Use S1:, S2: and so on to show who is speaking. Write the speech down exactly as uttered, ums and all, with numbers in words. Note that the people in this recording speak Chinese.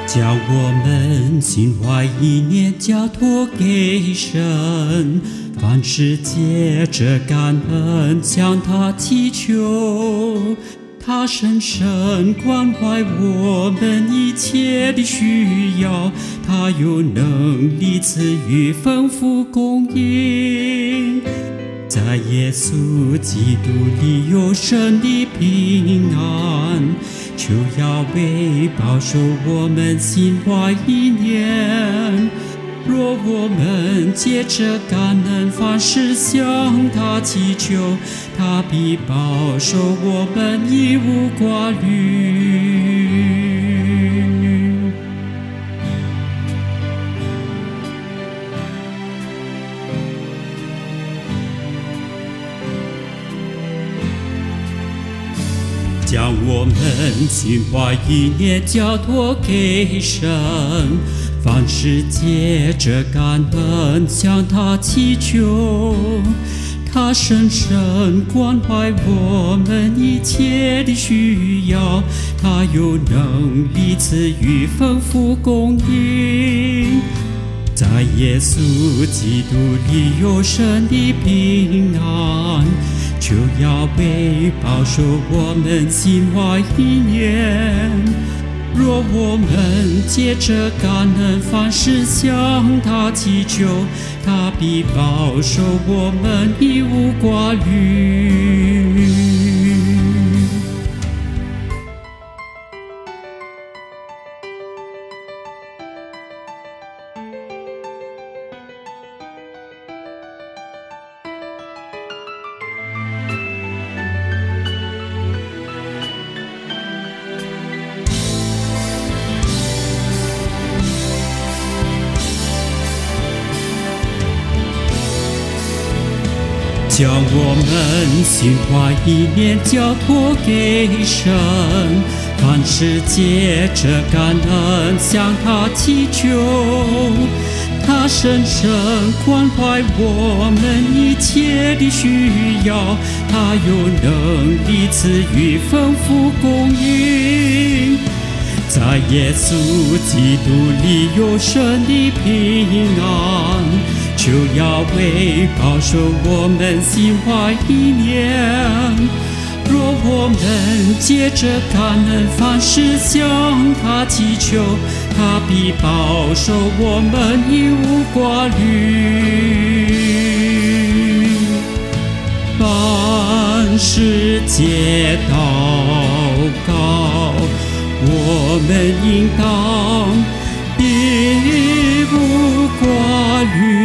S1: 将我们心怀意念交托给神，凡事借着感恩向他祈求，他深深关怀我们一切的需要，他有能力赐予丰富供应，在耶稣基督里有神的平安，求要为保守我们心怀意念。若我们借着感恩凡事向他祈求，他必保守我们一无挂虑。将我们心怀意念交托给神，凡事借着感恩向他祈求，他深深关怀我们一切的需要，他有能力赐予丰富供应，在耶稣基督里有神的平安，就要为保守我们心怀意念。若我们借着感恩凡事向他祈求，他必保守我们一无挂虑。将我们心怀意念交托给神，凡事借着感恩向他祈求，他深深关怀我们一切的需要，他有能力赐予丰富供应，在耶稣基督里有神的平安，就要为保守我们心怀意念。若我们借着感恩凡事向他祈求，他必保守我们一无挂虑。凡事皆祷告，我们应当一无挂虑。